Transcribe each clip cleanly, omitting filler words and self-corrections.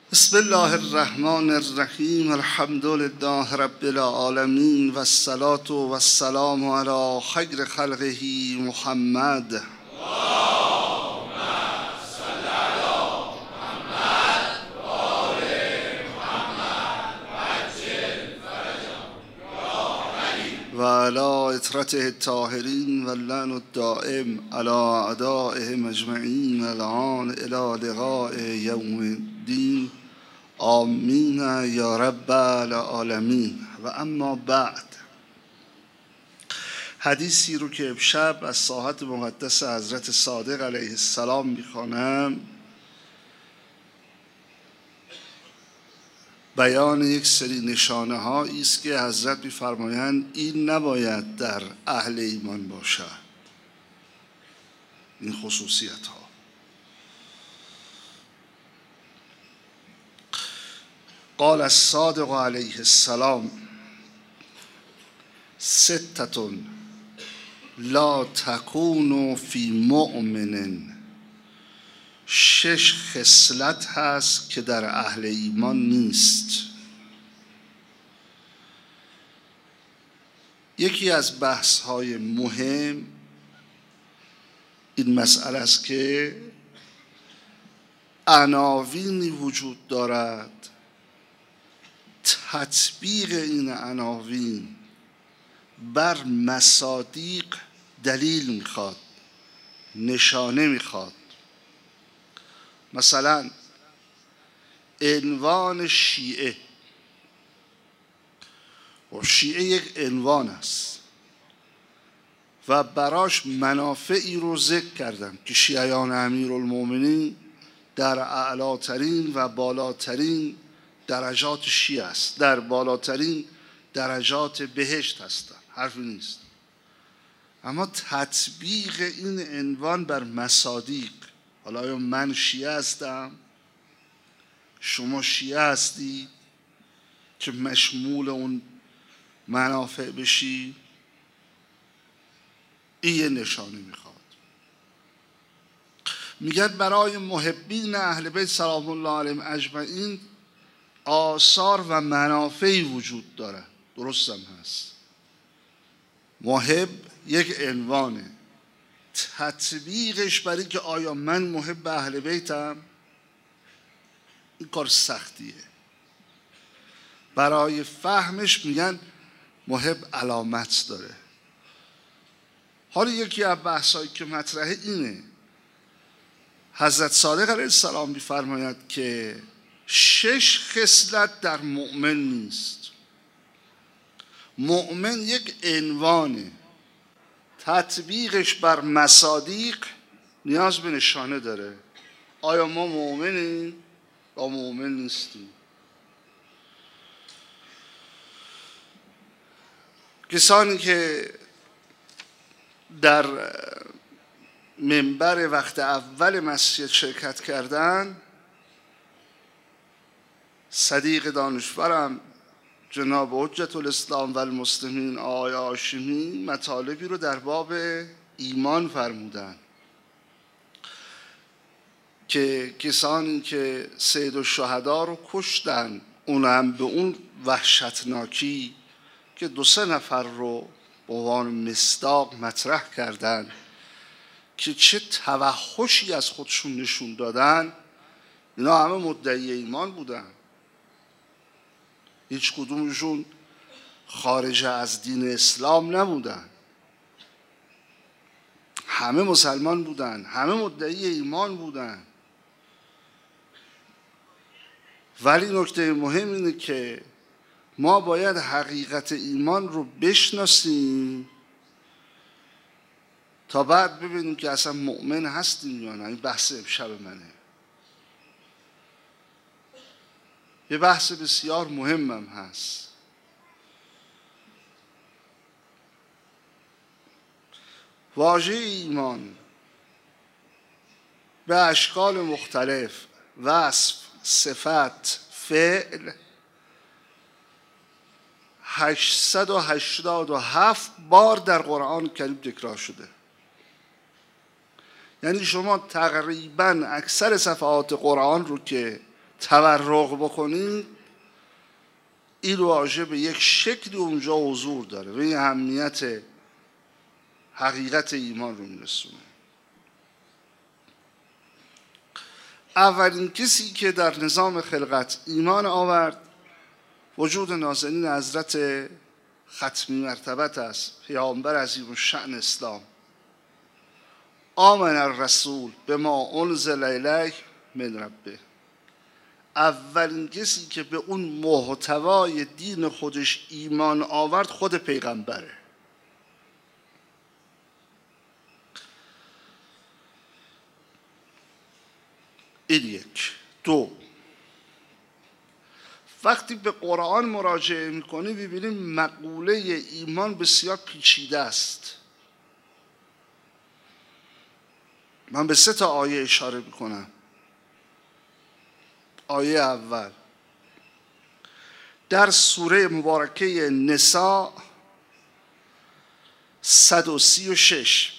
بسم الله الرحمن الرحیم. الحمد لله رب العالمین و الصلاة و السلام علی خیر خلقه محمد. و علی اطرته الطاهرین و اللعن الدائم علی اعدائهم اجمعین الان الی لقاء یوم الدین. آمین یا رب العالمین. و اما بعد، حدیثی رو که امشب از ساحت مقدس حضرت صادق علیه السلام میخوانم بیان یک سری نشانه هایی است که حضرت می‌فرمایند این نباید در اهل ایمان باشد، این خصوصیت ها. قال الصادق علیه السلام ستة لا تکون فی مؤمن. 6 خصلت هست که در اهل ایمان نیست. یکی از بحث های مهم این مسئله است که عناوینی وجود دارد، تطبیق این عناوین بر مصادیق دلیل میخواد، نشانه میخواد. مثلا عنوان شیعه، و شیعه یک عنوان است و براش منافعی رو ذکر کردم که شیعیان امیرالمومنین در اعلاترین و بالاترین درجات شیعه است، در بالاترین درجات بهشت هستند، حرفی نیست. اما تطبیق این عنوان بر مصادیق، حالا یا من شیعه هستم، شما شیعه هستی که مشمول اون منافع بشی، این یه نشانه میخواد. میگن برای محبین اهل بیت سلام الله علیهم اجمعین آثار و منافعی وجود داره. درست هم هست. محب یک عنوانه، تطبیقش برای که آیا من محب اهل بیتم، این کار سختیه. برای فهمش میگن محب علامت داره. حالا یکی از بحثایی که مطرحه اینه، حضرت صادق علیه السلام می‌فرماید که 6 خصلت در مؤمن نیست. مؤمن یک عنوانه، تطبیقش بر مصادیق نیاز به نشانه داره. آیا ما مؤمنیم یا مؤمن نیستیم؟ کسانی که در منبر وقت اول مسجد شرکت کردن، صدیق دانشورم جناب حجت الاسلام و المسلمین آقای هاشمی مطالبی رو در باب ایمان فرمودن که کسانی که سید الشهدا رو کشتن، اون هم به اون وحشتناکی که 2-3 نفر رو به عنوان مصداق مطرح کردن که چه توحشی از خودشون نشون دادن، اینا همه مدعی ایمان بودن. هیچ کدومشون خارج از دین اسلام نبودن، همه مسلمان بودن، همه مدعی ایمان بودن. ولی نکته مهم اینه که ما باید حقیقت ایمان رو بشناسیم تا بعد ببینیم که اصلا مؤمن هستیم یا نه. این بحث امشب منه، یه بحث بسیار مهمم هست. واژه ایمان به اشکال مختلف، وصف، صفت، فعل 887 بار در قرآن کریم تکرار شده. یعنی شما تقریبا اکثر صفحات قرآن رو که تورق بکنید، این واژه به یک شکلی اونجا حضور داره و این اهمیت حقیقت ایمان رو میرسونه. اولین کسی که در نظام خلقت ایمان آورد وجود نازنین حضرت ختمی مرتبت است، پیامبر عظیم الشأن اسلام. آمن الرسول بما انزل الیه من ربه. اولین کسی که به اون محتوای دین خودش ایمان آورد خود پیغمبره. این یک. دو، وقتی به قرآن مراجعه میکنی ببینیم مقوله ایمان بسیار پیچیده است. من به 3 آیه اشاره میکنم. آیه اول در سوره مبارکه نساء 136: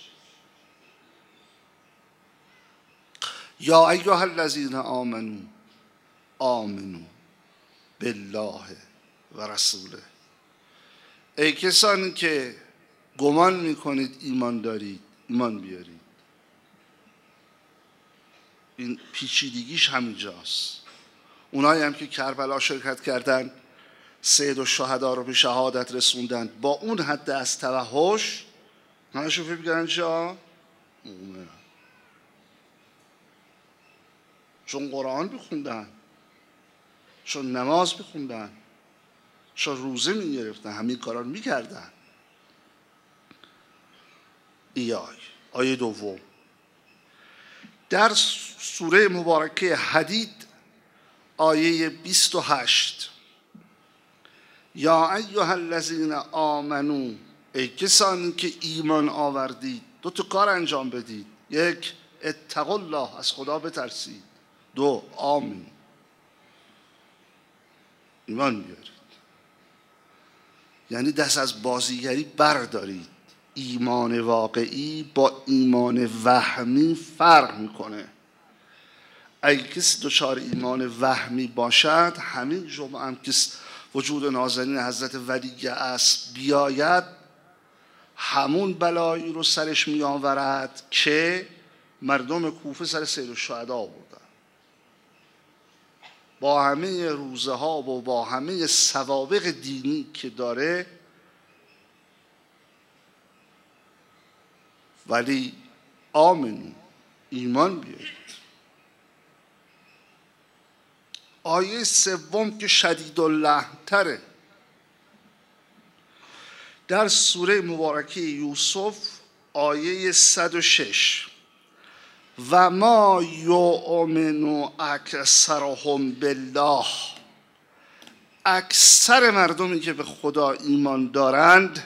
یا ایها الذین آمنوا آمنوا بالله و رسوله. ای کسانی که گمان میکنید ایمان دارید، ایمان بیارید. این پیچیدگیش همینجاست. اونایی هم که کربلا شرکت کردن، سید الشهدا رو به شهادت رسوندن، با اون حد از توحش همشون فکر می‌کردن چه؟ مؤمنن. چون قرآن بخوندن، چون نماز بخوندن، چون روزه میگرفتن، همین کارا رو میکردن. آیه دوم در سوره مبارکه حدید آیه 28: یا ایها الذین آمنو، ای کسانی که ایمان آوردید 2 کار انجام بدید. 1 اتقوا الله، از خدا بترسید. 2 آمین، ایمان بیارید. یعنی دست از بازیگری بردارید. ایمان واقعی با ایمان وهمی فرق میکنه. اگه کسی دچار ایمان وهمی باشد، همین جمعه هم که وجود نازنین حضرت ولی است بیاید، همون بلایی رو سرش می آورد که مردم کوفه سر سید الشهدا آوردن. با همه روزه ها و با همه سوابق دینی که داره، ولی آمنو، ایمان بیارید. آیه 3 که شدید اللحن تره، در سوره مبارکه یوسف آیه 106: و ما یؤمن اکثرهم بالله. اکثر مردمی که به خدا ایمان دارند،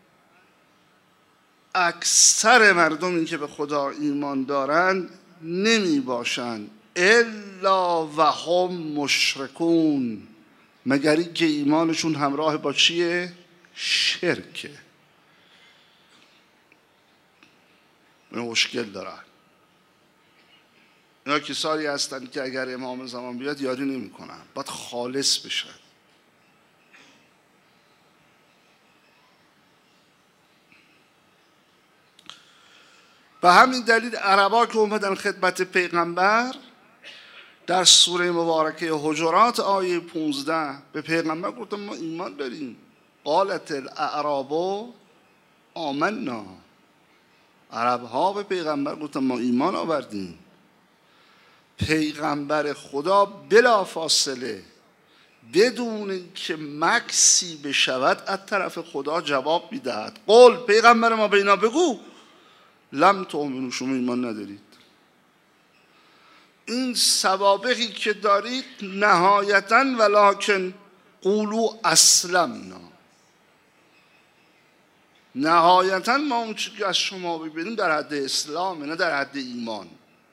اکثر مردمی که به خدا ایمان دارند نمی باشند الا و هم مشرکون، مگر اینکه ایمانشون همراه با چیه؟ شرکه. اینا مشکل دارن. اینا کسانی هستن که اگر امام زمان بیاد یاری نمی کنن، باید خالص بشن. به همین دلیل عربا که اومدن خدمت پیغمبر در سوره مبارکه حجرات آیه 15 به پیغمبر گفتن ما ایمان داریم. قالت الاعراب آمنا. عربها به پیغمبر گفتن ما ایمان آوردیم. پیغمبر خدا بلا فاصله بدون که مکسی بشود از طرف خدا جواب میدهد. قول پیغمبر ما به اینا بگو لم تؤمنوا، شما ایمان ندارید. این سوابقی که دارید نهایتاً ولکن قولوا اسلمنا، نهایتاً ما اون چیزی که از شما ببینیم در حد اسلام، نه در حد ایمان.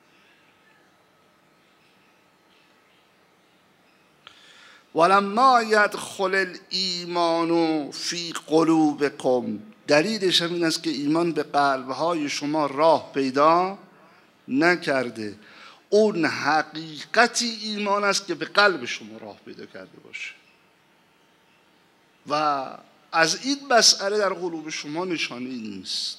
ولما یدخل الایمان فی قلوبکم، دلیلش هم این است که ایمان به قلبهای شما راه پیدا نکرده. اون حقیقتی ایمان است که به قلب شما راه پیدا کرده باشه و از این مسئله در قلوب شما نشانه‌ای نیست.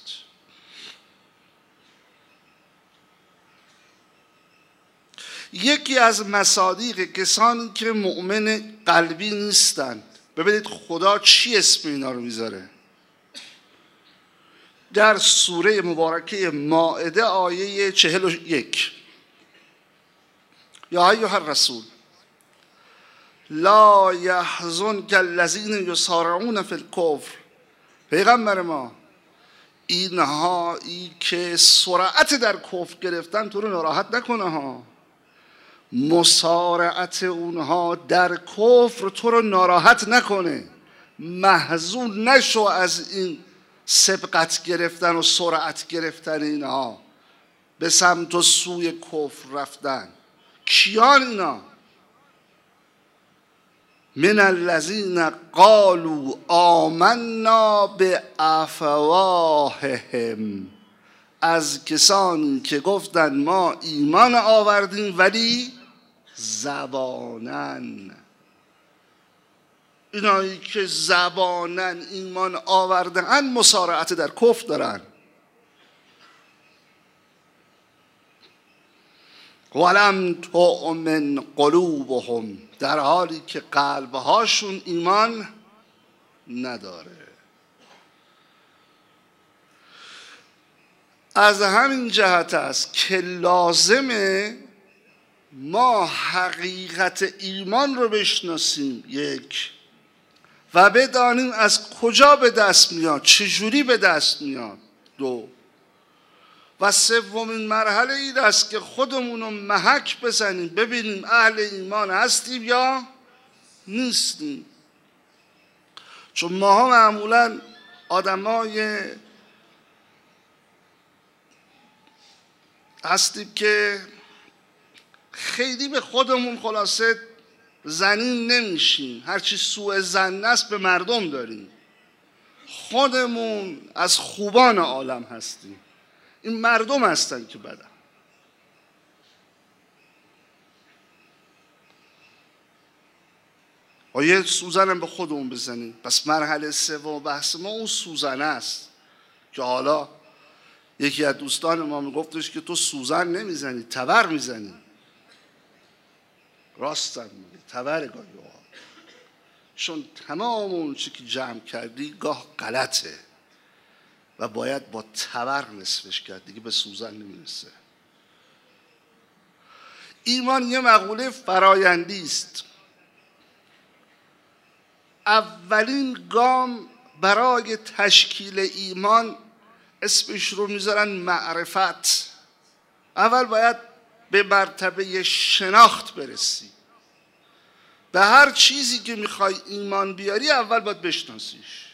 یکی از مصادیق کسانی که مؤمن قلبی نیستند، ببینید خدا چی اسم اینا رو میذاره در سوره مبارکه مائده آیه 41: یا ایها الرسول لا یحزنک الذین یسارعون فی الکفر. پیغمبر ما، اینهایی که سرعت در کفر گرفتن تو رو ناراحت نکنه ها. مسارعت اونها در کفر تو رو ناراحت نکنه، محزون نشو از این سبقت گرفتن و سرعت گرفتن اینها به سمت و سوی کفر رفتن. کیان اینا؟ من الذین قالوا آمنا بافواههم، از کسانی که گفتند ما ایمان آوردیم ولی زبانن. اینایی که زبانن ایمان آوردن مسارعت در کفر دارن. ولم تؤمن قلوبهم، در حالی که قلبهاشون ایمان نداره. از همین جهت است که لازمه ما حقیقت ایمان رو بشناسیم، یک، و بدانیم از کجا به دست میاد، چجوری به دست میاد، دو، و سومین مرحله این است که خودمون رو محک بزنیم ببینیم اهل ایمان هستیم یا نیستیم. چون ماها معمولا آدمای هستیم که خیلی به خودمون خلاصه زنین نمیشیم، هرچی سوء ظن است به مردم داریم، خودمون از خوبان عالم هستیم، این مردم هستن که بدن. و یه سوزنم به خودمون بزنیم. پس مرحله سوم بحث ما اون سوزنه است که حالا یکی از دوستان ما میگفتش که تو سوزن نمیزنی، تبر میزنی. راستم میگه، تبر گاهی ها، چون تمام اون چی که جمع کردی گاه غلطه و باید با تبر نصفش کرد، دیگه به سوزن نمیرسه. ایمان یه مقوله فرایندی است. اولین گام برای تشکیل ایمان اسمش رو میذارن معرفت. اول باید به مرتبه شناخت برسی. به هر چیزی که میخوای ایمان بیاری اول باید بشناسیش.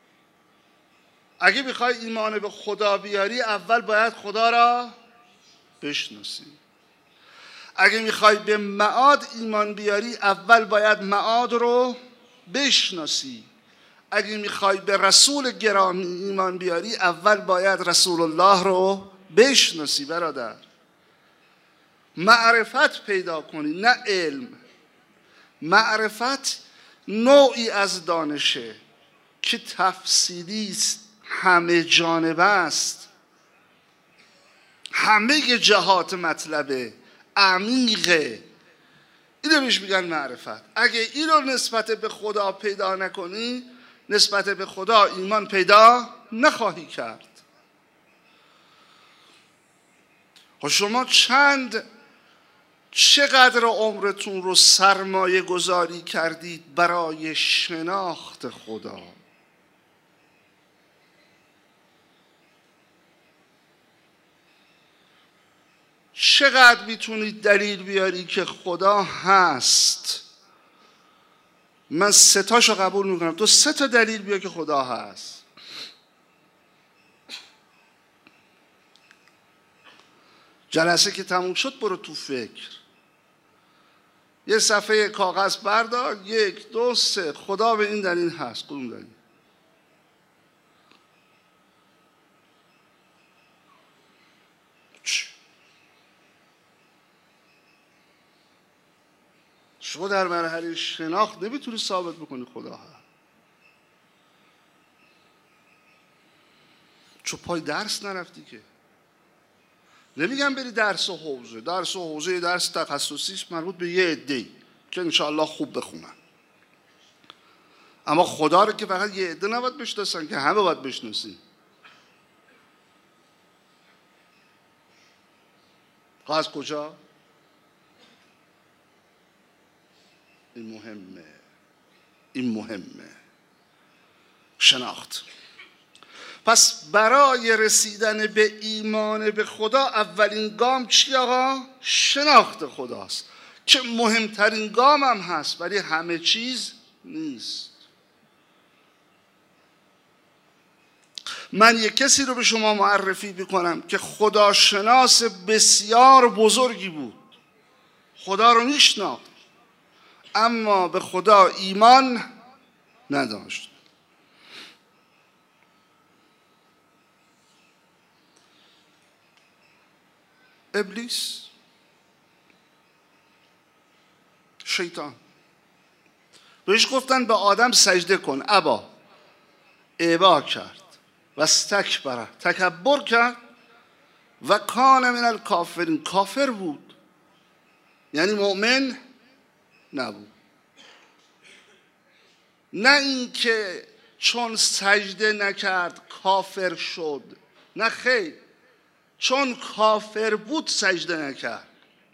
اگه میخوای ایمان به خدا بیاری اول باید خدا را بشناسی. اگه میخوای به معاد ایمان بیاری اول باید معاد رو بشناسی. اگه میخوای به رسول گرامی ایمان بیاری اول باید رسول الله رو بشناسی. برادر، معرفت پیدا کنی نه علم. معرفت نوعی از دانشه که تفصیلی است، همه جانبه است، همه جهات مطلبه، عمیقه. اینو بهش میگن معرفت. اگه اینو نسبت به خدا پیدا نکنی، نسبت به خدا ایمان پیدا نخواهی کرد. خب شما چقدر عمرتون رو سرمایه گذاری کردید برای شناخت خدا؟ چقدر میتونید دلیل بیاری که خدا هست؟ من 3 تاشو قبول میکنم، تو 3 تا دلیل بیا که خدا هست. جلسه که تموم شد برو تو فکر، یه صفحه کاغذ بردار، 1 2 3 خدا به این دلیل هست. کدوم دلیل؟ شما در مرحله شناخت نمیتونی ثابت بکنی خدا هست، چون پای درس نرفتی که. نمیگم بری درس و حوزه، درس تخصصی است مربوط به یه عده‌ای که انشاءالله خوب بخونن، اما خدا رو که فقط یه عده نباید بشناسن که همه باید بشناسیم. از کجا؟ این مهمه شناخت. پس برای رسیدن به ایمان به خدا اولین گام چی آقا؟ شناخت خداست که مهمترین گام هم هست ولی همه چیز نیست. من یک کسی رو به شما معرفی بکنم که خداشناس بسیار بزرگی بود، خدا رو میشناخت اما به خدا ایمان نداشت. ابلیس، شیطان، بهش گفتن به آدم سجده کن، ابا کرد و استکبر، تکبر کرد و کان من الکافرین، کافر بود یعنی مؤمن نبود. نه اینکه چون سجده نکرد کافر شد، نه خیر، چون کافر بود سجده نکرد.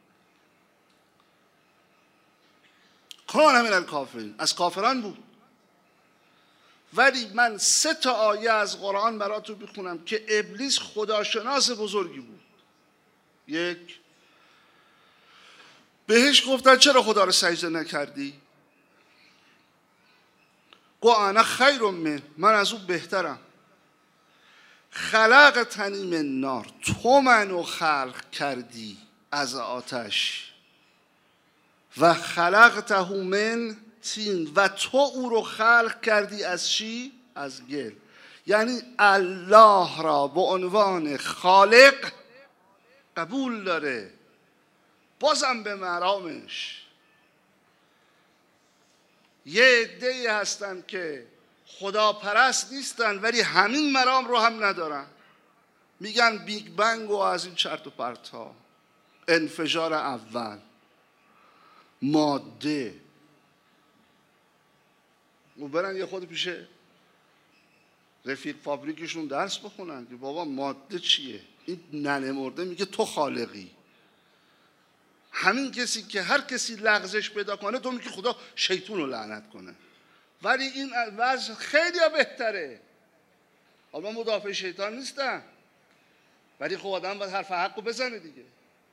کان من الکافرین، از کافران بود. ولی من 3 آیه از قرآن براتون بخونم که ابلیس خداشناس بزرگی بود. 1، بهش گفتن چرا خدا رو سجده نکردی؟ گو انا خیر منه، من از اون بهترم. خلقتنی من نار، تو منو خلق کردی از آتش، و خلقته من طین، و تو او رو خلق کردی از چی؟ از گل. یعنی الله را به عنوان خالق قبول داره، بازم به مرامش. یه عده‌ای هستن که خدا پرست نیستن ولی همین مرام رو هم ندارن، میگن بیگ بنگ و از این چرت و پرت ها، انفجار اول، ماده، و برن یه خود پیش رفیق فابریکشون درس بخونن که بابا ماده چیه؟ این ننه مرده میگه تو خالقی. همین کسی که هر کسی لغزش پیدا کنه تو میگی خدا شیطون رو لعنت کنه، ولی این وضع خیلی بهتره. حالا من مدافع شیطان نیستم ولی خب آدم باید حرف حق رو بزنه دیگه،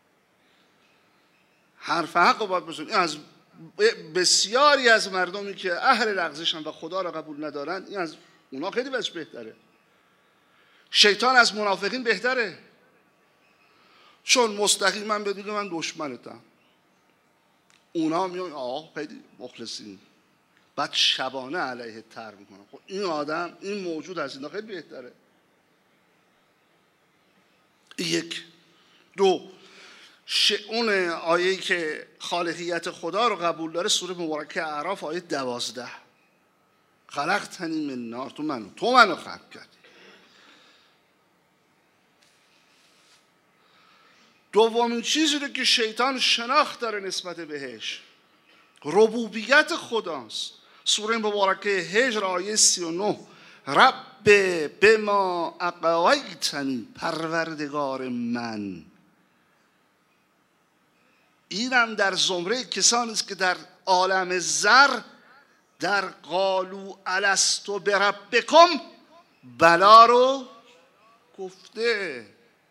حرف حق رو باید بزنه. این از بسیاری از مردمی که اهل لغزشن و خدا را قبول ندارن، این از اونا خیلی وضع بهتره. شیطان از منافقین بهتره، چون مستقیما بدونه من دشمنتم. اونا میگن آه خیلی مخلصین، بعد شبانه علیه تر میکنن. خب این آدم، این موجود از اینا خیلی بهتره. 1، 2، اون آیه‌ای که خالقیت خدا رو قبول داره سوره مبارکه اعراف آیه 12، خلقتنی من نار، تو منو خلق کردی. دومین چیزی رو که شیطان شناخت داره نسبت بهش ربوبیت خداست. سوره مبارکه هجر آیه 39، رب بما اغویتنی، پروردگار من. اینم در زمره کسانی است که در عالم زر در قالوا الست بربکم بلا رو گفته.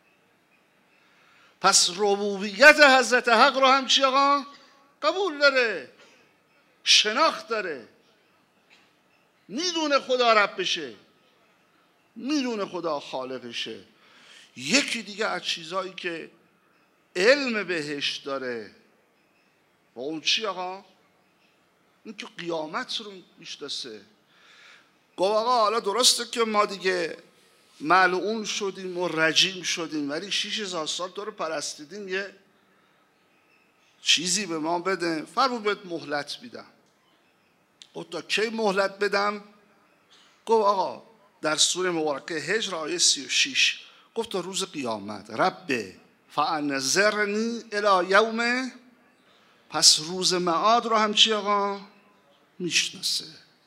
پس ربوبیت حضرت حق رو هم چی آقا؟ قبول داره، شناخت داره، میدونه خدا ربشه، میدونه خدا خالقشه. یکی دیگه از چیزهایی که علم بهش داره و اون چی آقا؟ این که قیامت رو میشناسه. گفت آقا حالا درسته که ما دیگه ملعون شدیم و رجیم شدیم ولی 6000 سال تو رو پرستیدیم، یه چیزی به ما بده. فرمود بهت مهلت میدم. گفت تا کی مهلت بدم؟ گفت آقا در سوره مبارکه هجر آیه 36 گفت تا روز قیامت. رب فانظرنی الی یوم، پس روز معاد رو هم چی آقا؟ میشناسه،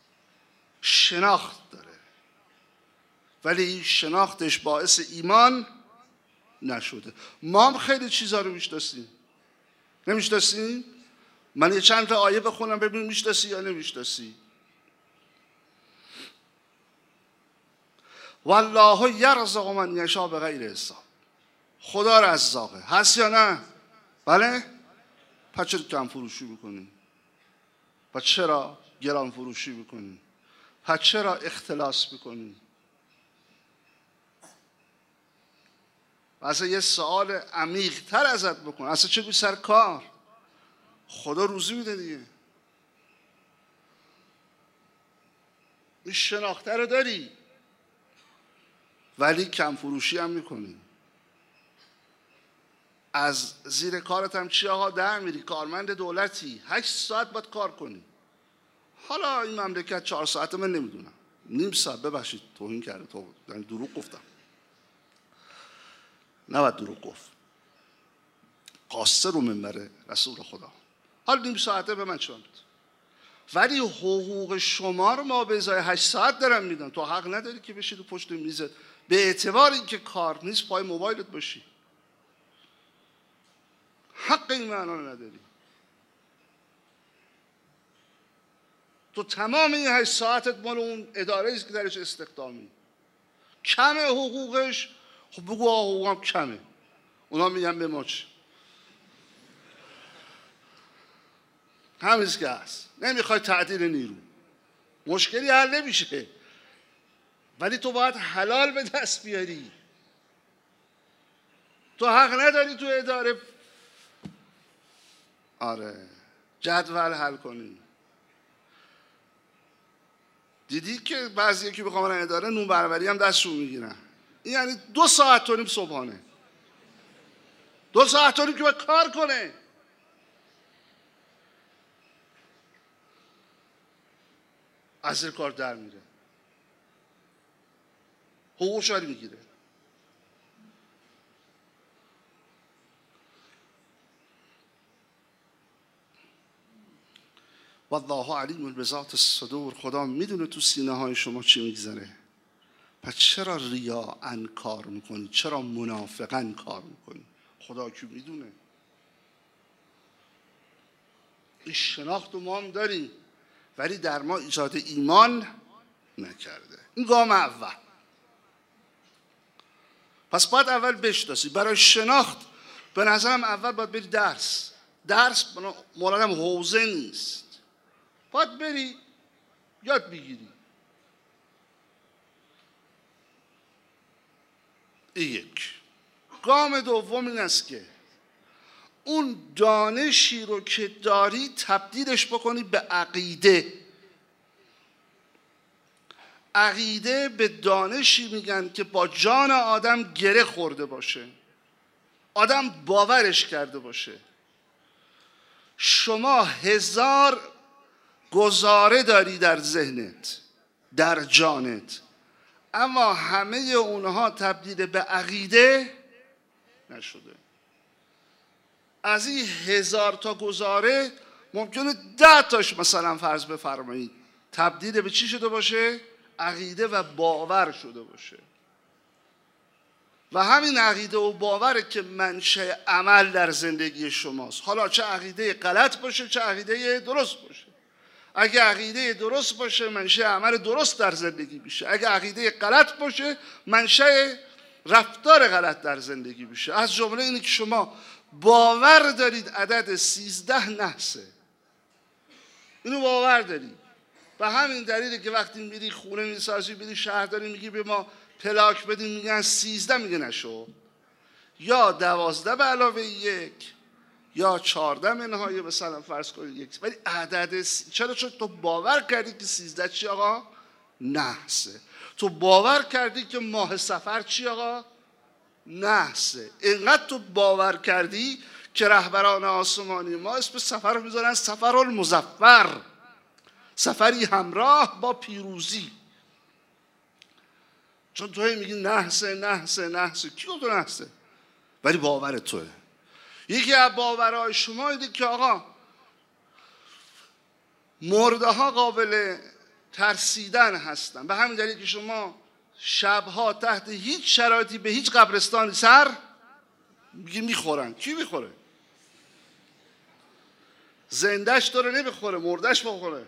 شناخت داره، ولی شناختش باعث ایمان نشده. ما هم خیلی چیزا رو میشناسیم. نمیشناسیم؟ من یه چند تا آیه بخونم ببین میشناسی یا نمیشناسی. والله یرزق من یشاء بغیر حساب. خدا رزاقه. هست یا نه؟ بله؟ پس چرا کم فروشی میکنی؟ پس چرا گران فروشی میکنی؟ پس چرا اختلاس میکنی؟ اصلا یه سوال عمیق تر ازت بکن. اصلا چه بی سر کار؟ خدا روزی میده دیگه. این شناخته رو داری ولی کم فروشی هم میکنی. از زیر کارت هم چی آقا در میری؟ کارمند دولتی 8 ساعت باید کار کنی. حالا این مملکت 4 ساعت من نمیدونم، نیم ساعت. ببخشید توهین کرده، دروغ گفتم. نباید دروغ گفت. قاصر رو منبر رسول خدا. حالا نیم ساعته به من چند، ولی حقوق شما رو ما به ازای 8 ساعت دارم میدم. تو حق نداری که بشید و پشت میزت به اعتبار اینکه کار نیست پای موبایلت باشی. حق این معنا رو نداری. تو تمام این 8 ساعتت مال اون اداره است که درش استخدامی. کمه حقوقش، خب بگو آقا حقوقم کمه. اونا میگن به ما چی؟ همیز که هست. نمیخوای تعدیل نیرو، مشکلی حل نمیشه، ولی تو باید حلال به دست بیاری. تو حق نداری تو اداره جدول حل کنی. دیدی که بعضی که بخوام برن اداره نون برابری هم دستشون میگیرن. این یعنی 2 ساعت و نیم صبحانه، 2 ساعت و نیم که باید کار کنه. از زیر کار در میره، حقوقش رو میگیره. والله علیم بذات الصدور. خدا میدونه تو سینه های شما چی میگذره. پس چرا ریاءً کار میکنی؟ چرا منافقاً کار میکنی؟ خدا که میدونه. این شناخت رو ما هم داریم ولی در ما ایجاد ایمان نکرده. این گام اول. پس باید اول بشناسی. برای شناخت به نظرم اول باید بری درس. درس مولدم حوزه نیست، باید بری یاد بگیری. یک. گام دوم این است که اون دانشی رو که داری تبدیلش بکنی به عقیده. عقیده به دانشی میگن که با جان آدم گره خورده باشه، آدم باورش کرده باشه. شما 1000 گزاره داری در ذهنت، در جانت، اما همه اونها تبدیل به عقیده نشده. از این 1000 تا گزاره ممکنه 10 تاش مثلا فرض بفرمایید تبدیل به چی شده باشه؟ عقیده و باور شده باشه. و همین عقیده و باور که منشأ عمل در زندگی شماست. حالا چه عقیده غلط باشه چه عقیده درست باشه. اگه عقیده درست باشه منشأ عمل درست در زندگی میشه. اگه عقیده غلط باشه منشأ رفتار غلط در زندگی میشه. از جمله اینه که شما باور دارید عدد 13 نحسه. اینو باور دارید. و همین دلیله که وقتی میری خونه میسازی، میری شهرداری میگی به ما پلاک بدین، میگن 13 میگه نشو، یا 12 به علاوه 1 یا 14 منهای مثلا فرض کنید 1. ولی عدد چرا؟ چون تو باور کردی که 13 چی آقا؟ نحسه. تو باور کردی که ماه صفر چی آقا؟ نحسه. اینقدر تو باور کردی که رهبران آسمانی ما اسم سفر رو میذارن سفر المظفر، سفری همراه با پیروزی. چون تو میگی نحسه نحسه نحسه، کی گفت نحسه؟ ولی باور توه. یکی از باورهای شما اینه که آقا مرده ها قابل ترسیدن هستن، به همین دلیل که شما شبها تحت هیچ شرایطی به هیچ قبرستانی سر میگی میخورن. کی میخوره؟ زندهش داره نمیخوره، مردهش بخوره.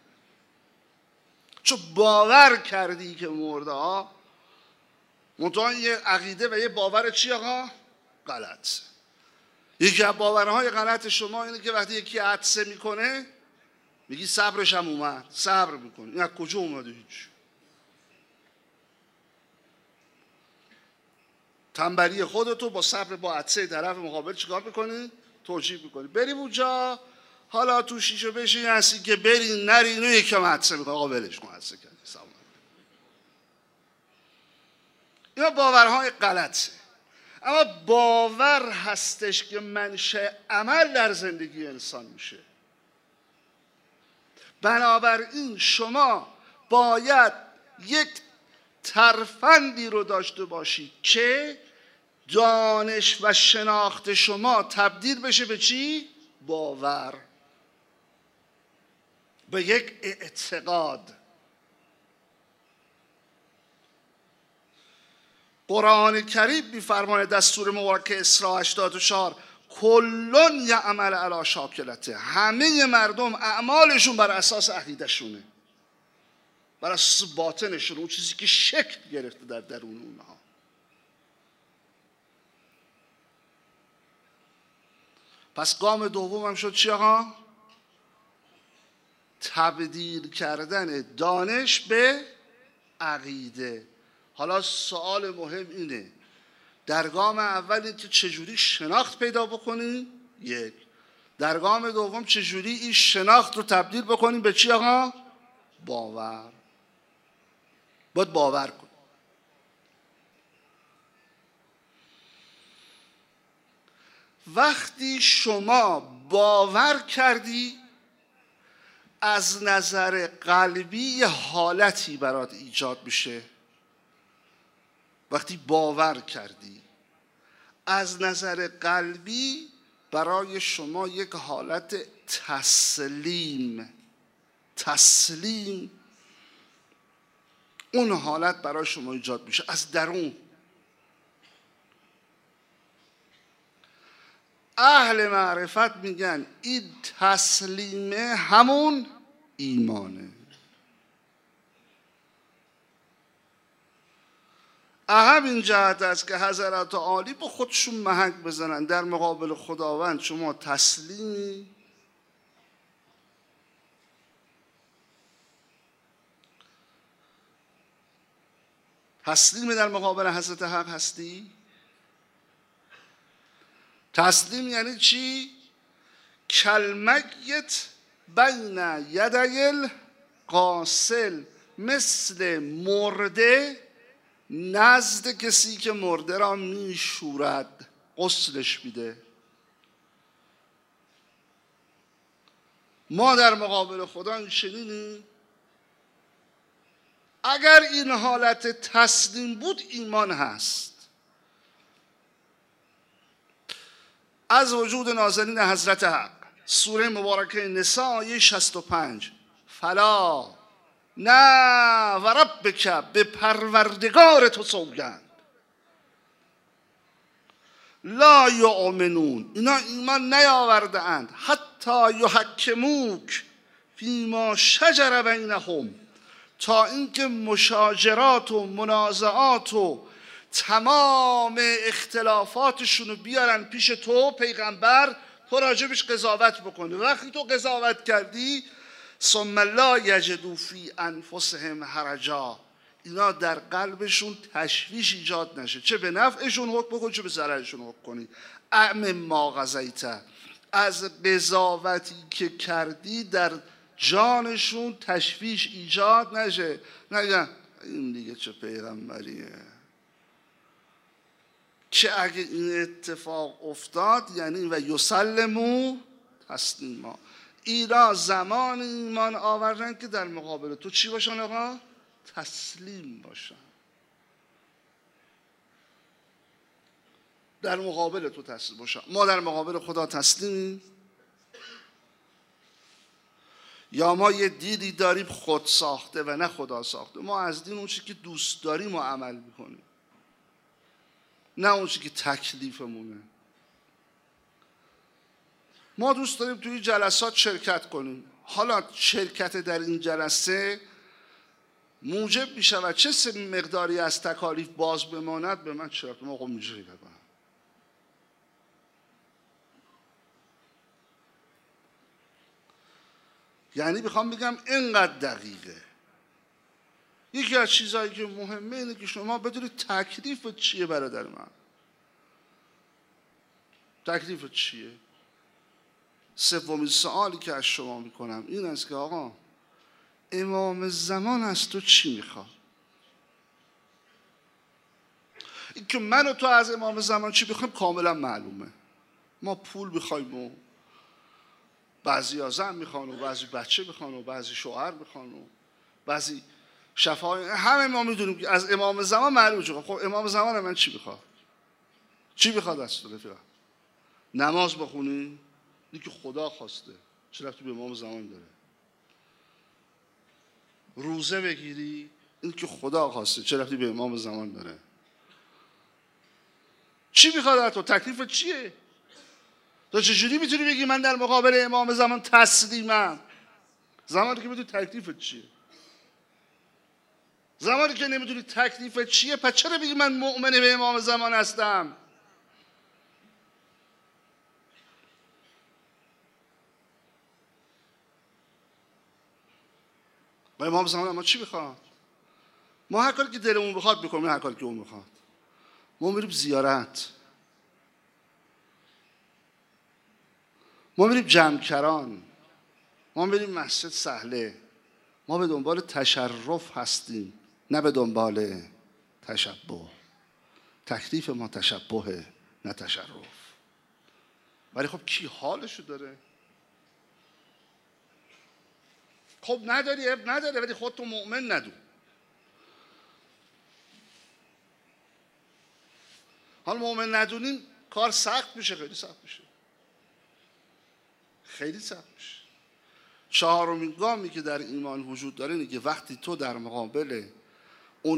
چون باور کردی که مرده ها، منتها یه عقیده و یه باور چی آقا؟ غلط. یکی از باورهای غلط شما اینه که وقتی یکی عطسه میکنه میگی صبرش هم اومد، صبر میکنه. این از کجا اومده؟ هیچ. تنبلی خودتو با صبر با عطسه طرف مقابل چیکار میکنی؟ توجیه میکنی. بریم اونجا حالا تو شیشو بشین هستی که برین نرین و یکم عطسه میکنه، آقا ولش کن، عطسه کردی. اینا باورهای غلطه. اما باور هستش که منشأ عمل در زندگی انسان میشه. بنابراین شما باید یک ترفندی رو داشته باشید که دانش و شناخت شما تبدیل بشه به چی؟ باور، به یک اعتقاد. قرآن کریم می‌فرماید دستور مبارک اسراء 84 کلون یعمل علی شاکلته، همه مردم اعمالشون بر اساس عقیده‌شونه، بر اساس باطنشون، اون چیزی که شکل گرفته در درون اونها. پس گام دوم هم شد چی آقا؟ تبدیل کردن دانش به عقیده. حالا سوال مهم اینه، در گام اول این که چجوری شناخت پیدا بکنی؟ یک. در گام دوم چجوری این شناخت رو تبدیل بکنی به چی آقا؟ باور. باید باور کن. وقتی شما باور کردی، از نظر قلبی یه حالتی برات ایجاد میشه. وقتی باور کردی از نظر قلبی برای شما یک حالت تسلیم اون حالت برای شما ایجاد میشه از درون. اهل معرفت میگن این تسلیمه همون ایمانه. همین جهت است که حضرت عالی با خودشون محک بزنن در مقابل خداوند شما تسلیمی؟ تسلیم در مقابل حضرت حق هستی؟ تسلیم یعنی چی؟ کالمیت بین یدی الغاسل، مثل مرده نزد کسی که مرده را میشورد، غسلش میده. ما در مقابل خدا چنینیم؟ اگر این حالت تسلیم بود ایمان هست. از وجود نازنین حضرت حق، سوره مبارکه نساء آیه 65 فلا نه و ربک، به پروردگار تو سوگند، لا یؤمنون، اینا ایمان نیاورده اند، حتی یحکموک فیما شجر بینهم، تا اینکه مشاجرات و منازعات و تمام اختلافاتشون رو بیارن پیش تو پیغمبر، تو راجبش قضاوت بکنی. وقتی تو قضاوت کردی ثم لا یجدوا فی انفسهم حرجا، اینا در قلبشون تشویش ایجاد نشه، چه به نفعشون حکم بکن چه به ضررشون حکم کنی. اعم ما قضیت، از قضاوتی که کردی در جانشون تشویش ایجاد نشه، نگن این دیگه چه پیغمبریه، که اگه این اتفاق افتاد یعنی و یسلمو تسلیما، اینا زمان ایمان آوردن که در مقابل تو چی باشن آقا؟ تسلیم باشن. در مقابل تو تسلیم باشن. ما در مقابل خدا تسلیمیم یا ما یه دیدی داریم خود ساخته و نه خدا ساخته؟ ما از دین اون چیزی که دوست داریم ما عمل میکنیم، نه اون چیزی که تکلیفمونه. ما دوست داریم توی جلسات شرکت کنیم، حالا شرکت در این جلسه موجب میشه و چه مقداری از تکالیف باز بماند به من چرا ما قوم اینجوری بکنم. یعنی بخوام بگم اینقدر دقیقه. یکی از چیزهایی که مهمه اینه که شما بدونید تکلیفت چیه برادر من. تکلیفت چیه؟ سومین سوالی که از شما میکنم این است که آقا امام زمان از تو چی میخواد؟ این که من و تو از امام زمان چی بخوایم کاملا معلومه. ما پول بخوایم و بعضی ها زن میخوان و بعضی بچه میخوان و بعضی شوهر میخوان و بعضی شفاهای، همه ما میدونیم که از امام زمان معلومه. خب امام زمان من چی بخواد؟ چی بخواد از تو رفیقم؟ نماز بخونی؟ این که خدا خواسته، چه ربطی به امام زمان داره؟ روزه بگیری؟ این که خدا خواسته، چه ربطی به امام زمان داره؟ چی میخواد از تو؟ تکلیفت چیه؟ تو چجوری میتونی بگی من در مقابل امام زمان تسلیمم زمانی که میدونی تکلیفت چیه؟ زمانی که نمیدونی تکلیفت چیه پس چرا بگی من مؤمن به امام زمان هستم؟ و امام زمان اما چی بخواد؟ ما هر کاری که دلمون بخواد میکنیم، هر کاری که اون بخواد. ما میریم زیارت، ما میریم جمکران، ما میریم مسجد سهله، ما به دنبال تشرف هستیم نه به دنبال تشبه. تکلیف ما تشبهه نه تشرف. ولی خب کی حالشو داره؟ خب نداری اب نداره، ولی خودتو مؤمن ندون. حالا مؤمن ندونیم کار سخت میشه، خیلی سخت میشه، خیلی سخت میشه. چهارمین گامی که در ایمان وجود داره اینه که وقتی تو در مقابل اون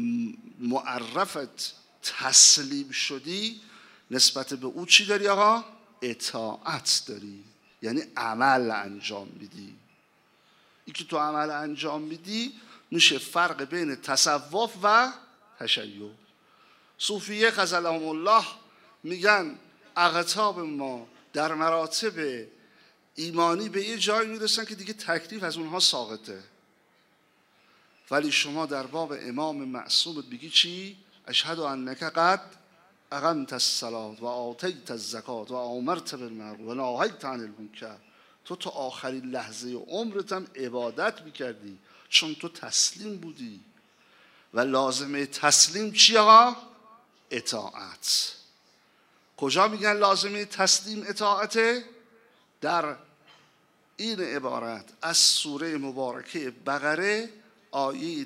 معرفت تسلیم شدی نسبت به او چی داری آقا؟ اطاعت داری، یعنی عمل انجام میدی. این که تو عمل انجام میدی میشه فرق بین تصوف و تشیع. صوفیه خذلهم الله میگن اقطاب ما در مراتب ایمانی به یه جایی میرسن که دیگه تکلیف از اونها ساقطه، ولی شما در باب امام معصومت بگی چی؟ اشهد انک قد اقمت الصلاة و آتیت الزکات و آمرت بالمعروف و نهیت عن المنکر. تو تا آخرین لحظه عمرت هم عبادت میکردی چون تو تسلیم بودی و لازمه تسلیم چی آقا؟ اطاعت. کجا میگن لازمه تسلیم اطاعته؟ در این عبارت از سوره مبارکه بقره آیه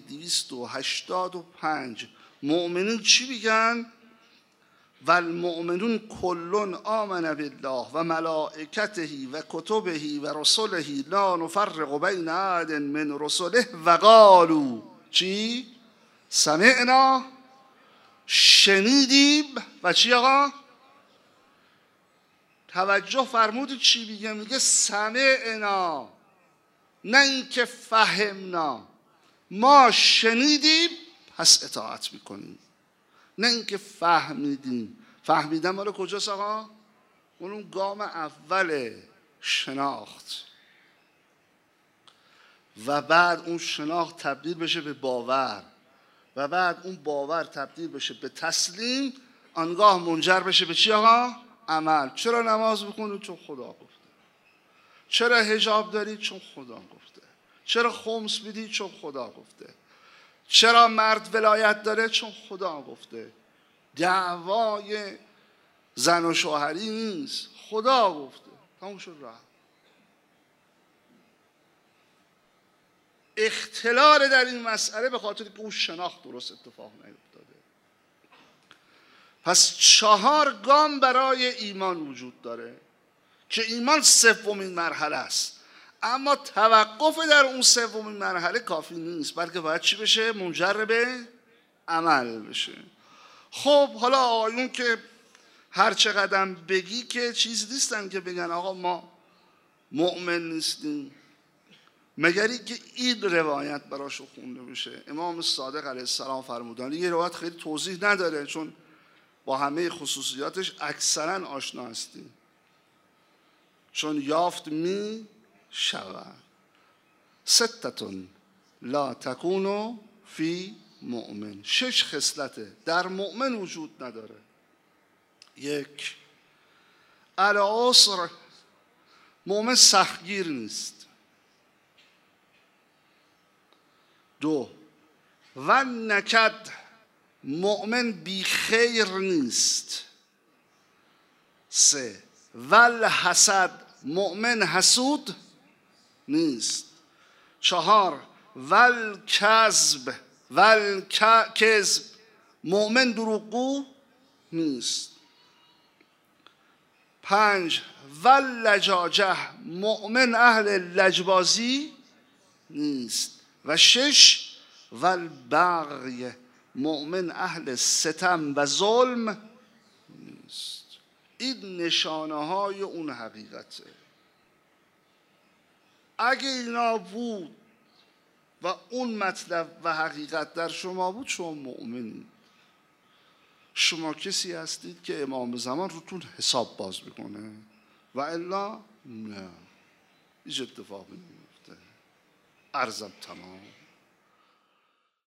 285 مؤمنین چی میگن؟ و المؤمنون کلون آمن بالله و ملائکته و کتبه و رسله لا نفرق بین احد من رسله و قالوا چی؟ سمعنا، شنیدیم و چی آقا؟ توجه فرمودید چی میگه؟ میگه سمعنا، نه اینکه فهمنا. ما شنیدیم پس اطاعت میکنیم، نه اینکه فهمیدیم. فهمیدن مال کجاست آقا؟ اون گام اول شناخت و بعد اون شناخت تبدیل بشه به باور و بعد اون باور تبدیل بشه به تسلیم، آنگاه منجر بشه به چی آقا؟ عمل. چرا نماز بخونید؟ چون خدا گفته. چرا حجاب دارید؟ چون خدا گفته. چرا خمس میدید؟ چون خدا گفته. چرا مرد ولایت داره؟ چون خدا گفته. دعوای زن و شوهری نیست، خدا گفته، تموم شد رفت. اختلال در این مسئله به خاطر که اون شناخت درست اتفاق نیفتاده. پس 4 گام برای ایمان وجود داره که ایمان 3مین مرحله است، اما توقف در اون 3مین مرحله کافی نیست، بلکه باید چی بشه؟ منجر به عمل بشه. خب حالا آقایون که هر چقدر بگی که چیز نیستن که بگن آقا ما مؤمن نیستیم، مگری که این روایت براشو خونده بشه. امام صادق علیه السلام فرمودن، یه روایت خیلی توضیح نداره چون با همه خصوصیاتش اکثرا آشنا هستیم، چون یافت می شود. 6 لا تکونو فی مؤمن، 6 خصلته در مؤمن وجود نداره. 1 العسر، مؤمن سختگیر نیست. 2 و نکد، مؤمن بی خیر نیست. 3 ول حسد، مؤمن حسود نیست. 4 ول کذب، مؤمن دروغگو نیست. 5 ول لجاجه، مؤمن اهل لجبازی نیست. و 6 ول بغی، مؤمن اهل ستم و ظلم نیست. این نشانه های اون حقیقته. اگه اینا بود و اون مطلب و حقیقت در شما بود، شما مؤمنید. شما کسی هستید که امام زمان روتون حساب باز بکنه و الا نه، هیچ اتفاقی نمیفته. عرضم تمام.